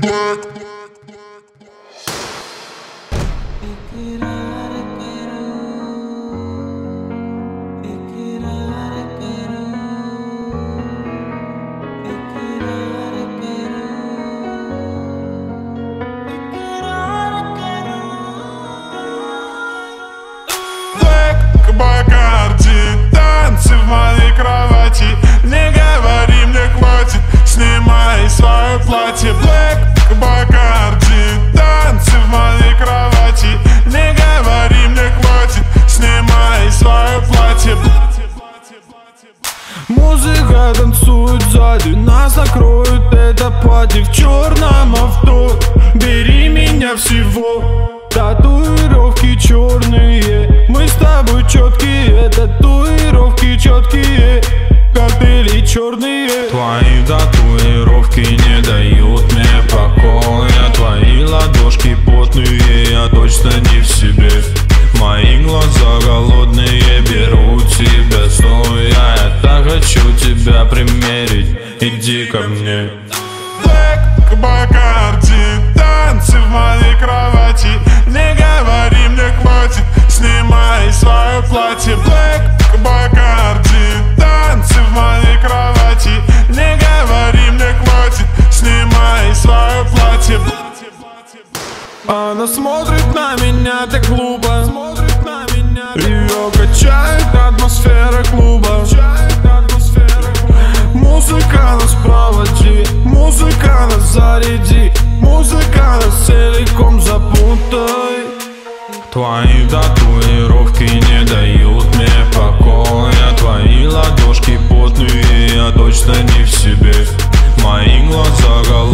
Бакарди, танцы в моей кровати. Не говори, мне хватит, снимай свое платье. Black Бакарди, танцы в моей кровати. Не говори, мне хватит, снимай свое платье. Музыка танцует сзади, нас накроет это платье в черном авто. Бери меня всего. Татуировки черные, мы с тобой четкие. Татуировки четкие, коктейли черные. Твои татуировки не дают мне покоя. Твои ладошки потные, я точно не в себе. Мои глаза голодные, берут тебя стоя. Я так хочу тебя примерить, иди ко мне. Black Бакарди, танцы в моей кровати. Не говори, мне хватит, снимай свое платье. Black Бакарди, танцы в моей кровати. Не говори, мне хватит, снимай свое платье. Она смотрит на меня так глупо, ее качает атмосфера клуба. Музыка нас проводи, музыка нас заряди, музыка нас целиком запутай. Твои татуировки не дают мне покоя. Твои ладошки потные, я точно не в себе. Мои глаза голодные.